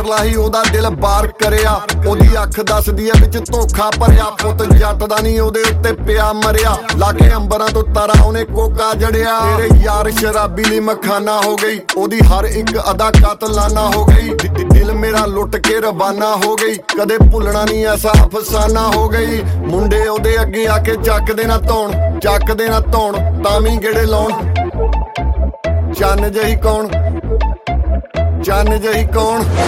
ਮਰਲਾ ਹੀ ਉਹਦਾ ਦਿਲ ਬਾਰ ਕਰਿਆ। ਉਹਦੀ ਅੱਖ ਦੱਸਦੀ ਐ ਵਿੱਚ ਧੋਖਾ ਭਰਿਆ। ਪੁੱਤ ਜੱਟ ਦਾ ਨਹੀਂ ਉਹਦੇ ਉੱਤੇ ਪਿਆ ਮਰਿਆ। ਲਾ ਕੇ ਅੰਬਰਾਂ ਤੋਂ ਤਾਰਾ ਉਹਨੇ ਕੋਕਾ ਜੜਿਆ। ਤੇਰੇ ਯਾਰ ਸ਼ਰਾਬੀ ਲਈ ਮਖਾਨਾ ਹੋ ਗਈ। ਉਹਦੀ ਹਰ ਇੱਕ ਅਦਾ ਕਾਤਲਾਨਾ ਹੋ ਗਈ। ਦਿਲ ਮੇਰਾ ਲੁੱਟ ਕੇ ਰਵਾਨਾ ਹੋ ਗਈ। ਕਦੇ ਭੁੱਲਣਾ ਨਹੀਂ ਐਸਾ ਅਫਸਾਨਾ ਹੋ ਗਈ। ਮੁੰਡੇ ਉਹਦੇ ਅੱਗੇ ਆ ਕੇ ਚੱਕਦੇ ਨਾ ਧੌਣ, ਚੱਕਦੇ ਨਾ ਧੌਣ ਤਾਂ ਵੀ ਗੇੜੇ ਲਾਉਣ। ਚੰਨ ਜਹੀ ਕੌਣ, ਚੰਨ ਜਹੀ ਕੌਣ।